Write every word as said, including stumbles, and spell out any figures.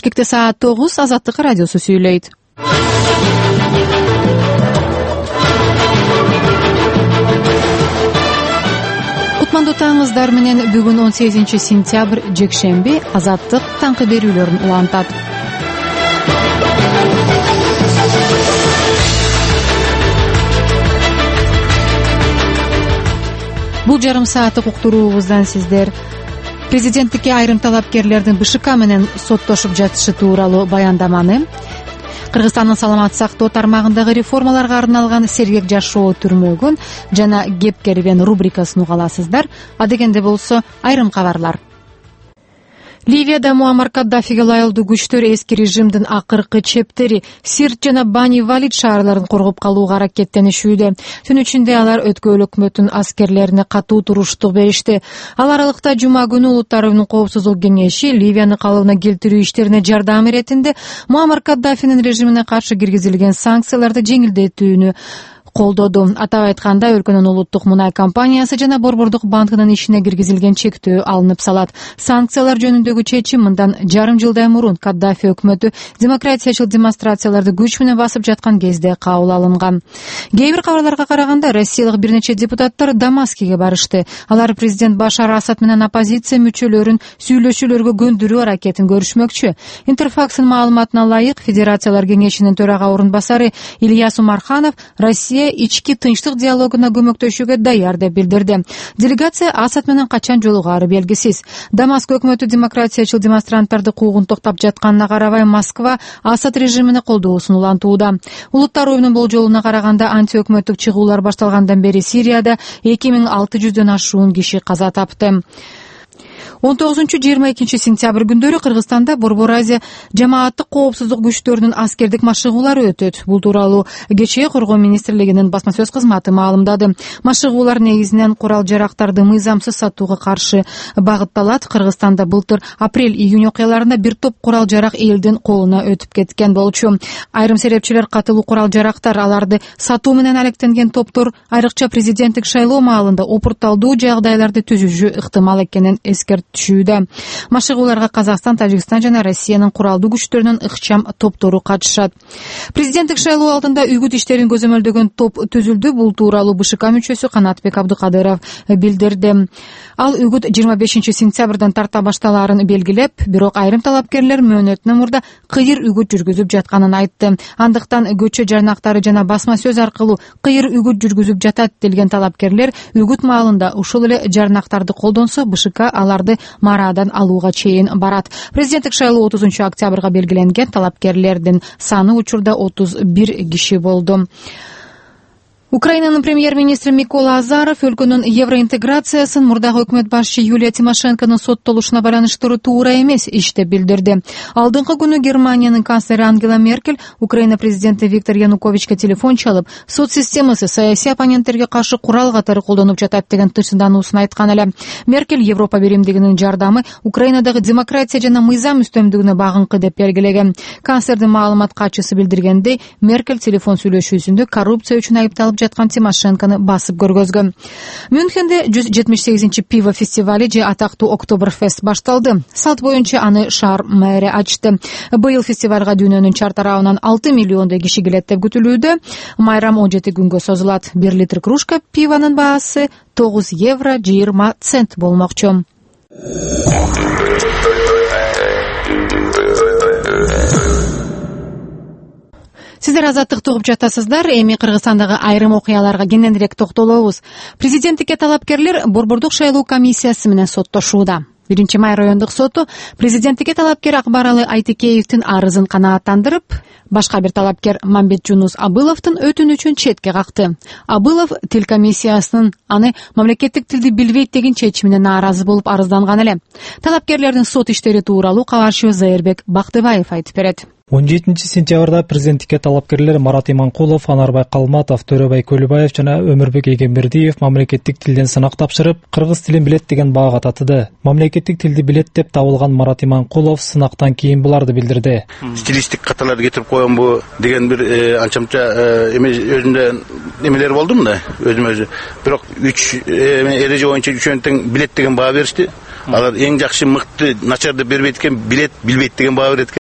Бишкекте саат тогуз. Азаттык радиосу сүйлөйт. Кутмандуу таңыңыздар менен бүгүн он сегизинчи сентябрь жекшемби Азаттык таңкы берүүлөрүн улантат. Бул жарым сааттык уктуруубуздан сиздер президенттикке айрым талапкерлердин БШК менен соттошуп жатышы тууралуу баяндаманы, Кыргызстандын саламат сактоо тармагындагы реформаларга арналган сергек жашоо түрмөгүн жана кеп кербен рубрикасын уга аласыздар. Адегенде болсо айрым кабарлар. Ливияда Муаммар Каддафиге ылайыктуу күчтөр эски режимдин акыркы чептери Сирт жана Бани Валид шаарларын коргоп калууга аракеттенишүүдө. Түн ичинде алар өткөн өкмөттүн аскерлерине катуу туруштук беришти. Ал аралыкта жума күнү Улуттар Уюмунун Коопсуздук кеңеши Ливияны калыбына келтирүү иштерине жардам иретинде Муаммар Каддафинин режимине каршы киргизилген санкцияларды жеңилдетүүнү колдоду. Атап айтканда, өлкөнүн улуттук мунай компаниясы жана Борбордук банкынын ишине киргизилген чектөө алынып салат. Санкциялар жөнүндөгү чечим мындан жарым жылдай мурун Каддафи өкмөтү демократиячыл демонстрацияларды күч менен басып жаткан кезде кабыл алынган. Кээ бир кабарларга караганда, россиялык бир нече депутаттар Дамаскиге барышты. Алар президент Башар Асад менен оппозиция мүчөлөрүн сүйлөшүүлөргө көндүрүү аракетин көрүшмөкчү. Интерфакстын маалыматына ылайык, Федерациялар кеңешинин төрага орун басары Ильяс Умарханов Россия ички тынчтык диалогуна көмөктөшүүгө даяр деп билдирди. Делегация Асад менен качан жолугаары белгисиз. Дамаск өкмөтү демократиячыл демонстранттарды куугун токтоп жатканына карабай, Москва Асад режимине колдоосун улантууда. Улуттар Уюмунун болжолуна караганда, антиөкмөттүк чыгуулар башталгандан бери Сирияда эки миң алты жүздөн ашуун киши каза тапты. он тогузунчу жыйырма экинчи сентябрь күндөрү Кыргызстанда Борбор Азия жамааттык коопсуздук күчтөрүнүн аскердик машыгуулары өтөт. Бул тууралуу кечээ Коргоо министрлигинин басма сөз кызматы маалымдады. Машыгуулар негизинен курал-жарактарды мыйзамсыз сатууга каршы багытталат. Кыргызстанда былтыр апрель-июнь окуяларында бир топ курал-жарак элдин колуна өтүп кеткен болчу. Айрым серепчилер катылуу курал-жарактар, аларды сатуу менен алектенген топтор айрыкча президенттик шайлоо маалында опурталдуу жагдайларды түзүүшү ыктымал экенин эскертүүдө. Машыгууларга Казакстан, Тажикстан жана Россиянын куралдуу күчтөрүнүн ыкчам топтору катышат. Президенттик шайлоо алдында үгүт иштерин көзөмөлдөгөн топ түзүлдү. Бул тууралуу БШК мүчөсү Канатбек Абдыкадыров билдирди. Ал үгүт жыйырма бешинчи сентябрдан тарта башталаарын белгилеп, бирок айрым талапкерлер мөөнөтүнөн мурда кыйыр үгүт жүргүзүп жатканын айтты. Андыктан көчө жарнактары жана басма сөз аркылуу кыйыр үгүт жүргүзүп жатат делген талапкерлер үгүт маалында ушул эле жарнактарды колдонсо, БШК аларды мараадан алууга чейин барат. Президенттик шайлоо отузунчу октябрга белгиленген. Талапкерлердин саны учурда отуз бир киши болду. Украинанын премьер-министри Микола Азаров өлкөнүн евроинтеграциясын мурдагы өкмөт башчы Юлия Тимошенконун соттолушуна байланыштыруу туура эмес иш деп билдирди. Алдыңкы күнү Германиянын канцлери Ангела Меркель Украина президенти Виктор Януковичке телефон чалып, сот системасы саясий оппоненттерге каршы курал катары колдонуп жатат деген тырсындануусун айткан эле. Меркель Европа биримдигинин жардамы Украинадагы демократия жана мыйзам үстөмдүгүнө багынкы деп белгилеген. Канцлердин маалымат катчысы билдиргендей, Меркель телефон сүйлөшүүсүндө коррупция үчүн айыпталып жаткан Тимошенкону басып көргөзгөн. Мюнхенде жүз жетимиш сегизинчи пиво фестивали же атактуу Октоберфест башталды. Салт боюнча аны шаар мэри ачты. Быйыл фестивалга дүйнөнүн чар тарабынан алты миллиондой киши келет деп күтүлүүдө. Майрам он жети күнгө созулат. бир литр кружка пивонун баасы тогуз евро жыйырма цент болмокчу. Сиздер Азаттыкты угуп жатасыздар. Эми Кыргызстандагы айрым окуяларга кененирээк токтолобуз. Президенттикке талапкерлер Борбордук шайлоо комиссиясы менен соттошууда. биринчи май райондук соту президенттикке талапкер Акбаралы Айтекеевдин арызын канааттандырып, башка бир талапкер Мамбетжунус Абыловдун өтүнүчүн четке какты. Абылов тил комиссиясынын аны мамлекеттик тилди билбейт деген чечимине нааразы болуп арызданган эле. Талапкерлердин сот иштери тууралуу кабарчы Зайырбек Бактыбаев айтып берет. он жетинчи сентябрда президенттикке талапкерлер Марат Иманкулов, Анарбай Калматов, Төрөбай Көлүбаев жана Өмүрбек Эгембердиев мамлекеттик тилден сынак тапшырып, кыргыз тилин билет деген баага татыды. Мамлекеттик тилди билет деп табылган Марат Иманкулов сынактан кийин буларды билдирди. Стилистик каталарды кетирип коёмбу деген бир анчамча эме өзүндө эмелер болдум да, өзүм өзү. Бирок үч эреже боюнча үчөөнү тең билет деген баа беришти. Алар эң жакшы, мыкты, начар деп бербейт экен, билет билбейт деген баа берет экен.